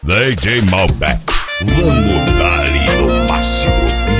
DJ Malbec, vamos dar-lhe no máximo.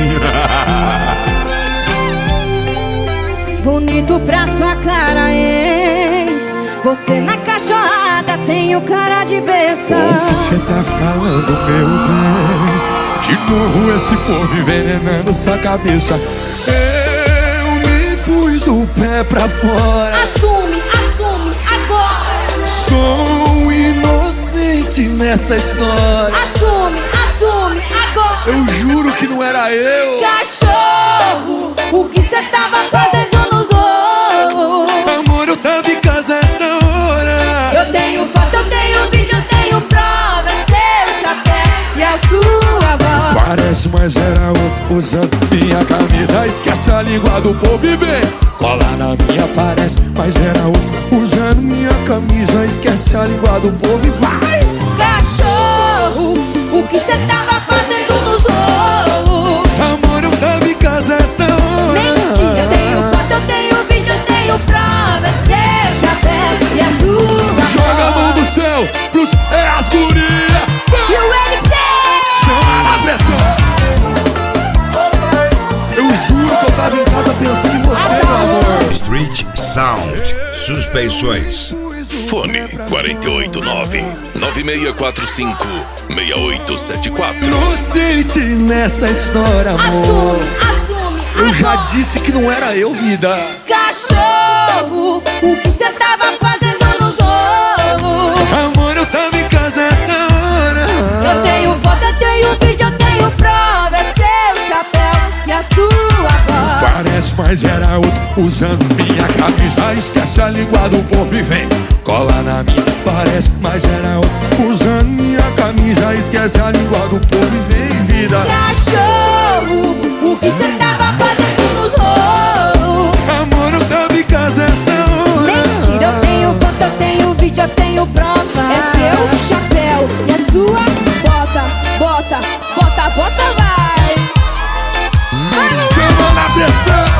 Bonito pra sua cara, hein? Você na cachorrada tem o cara de besta. O que cê tá falando, meu bem? De novo esse povo envenenando sua cabeça. Eu nem pus o pé pra fora. Assume agora. Sou inocente nessa história. Assume agora. Eu juro que não era eu. Cachorro, o que cê tava fazendo nos ovos? Amor, eu tava em casa essa hora. Eu tenho foto, eu tenho vídeo, eu tenho prova. É seu chapéu e a sua voz. Parece, mas era outro usando minha camisa. Esquece a língua do povo e vem. Cola na minha, parece, mas era outro usando minha camisa. Esquece a língua do povo e vai. Cachorro, o que cê tava fazendo nos ovos? Amor, eu tava em casa essa hora. Mentira, eu tenho foto, eu tenho vídeo, eu tenho prova. É seu chapéu e a sua Joga a mão voz. do céu pros as guria. E o LP Chama a pressão. Eu juro que eu tava em casa pensando em você, meu amor. Street Sound, suspensões. Fone 489-9645-6874. Inocente nessa história, amor. Assume Eu já agora. disse que não era eu, vida. Cachorro, o que cê tava fazendo nos ovos? Amor, eu tava em casa essa hora. Eu tenho foto, eu tenho vídeo, eu tenho prova. É seu chapéu e a sua voz. Parece, mas era outro usando minha camisa. Esquece a língua do povo e vem. Cola na minha, parece, mas era outro usando minha camisa. Esquece a língua do povo e vem, vida. Cachorro, o que cê tava fazendo nos ovos? Amor, eu tava em casa essa hora. Mentira, eu tenho foto, eu tenho vídeo, eu tenho prova. É seu chapéu e a sua bota, vai. Chama na pressão.